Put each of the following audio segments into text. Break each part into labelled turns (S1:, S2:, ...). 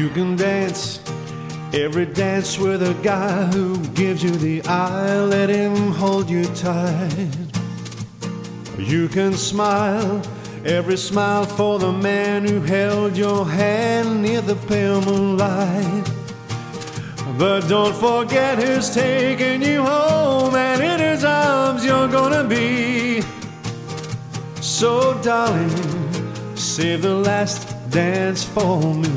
S1: You can dance every dance with a guy who gives you the eye. Let him hold you tight. You can smile every smile for the man who held your hand near the pale moonlight. But don't forget who's taking you home, and in his arms you're gonna be. So darling, save the last dance for me.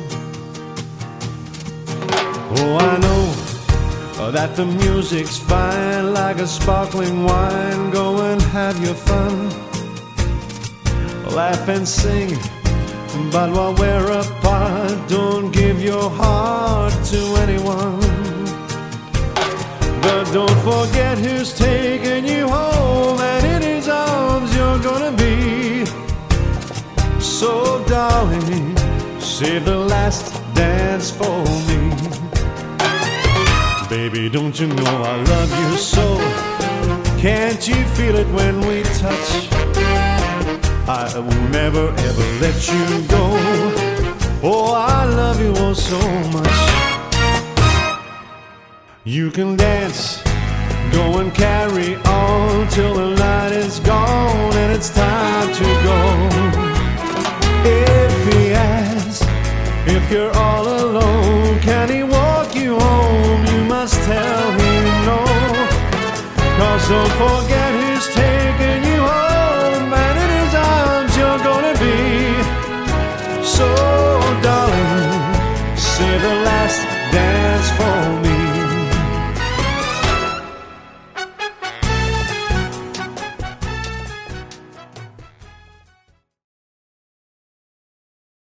S1: Oh, I know that the music's fine, like a sparkling wine. Go and have your fun, laugh and sing, but while we're apart, don't give your heart to anyone. But don't forget who's taking you home, and in his arms you're gonna be. So darling, save the last dance for me. Baby, don't you know I love you so? Can't you feel it when we touch? I will never ever let you go. Oh, I love you oh so much. You can dance, go and carry on till the night is gone and it's time to go. If he asks if you're all alone, can he walk you home? You must tell him no. 'Cause don't forget who's taking you home, and in his arms you're gonna be. So darling, say the last dance for me.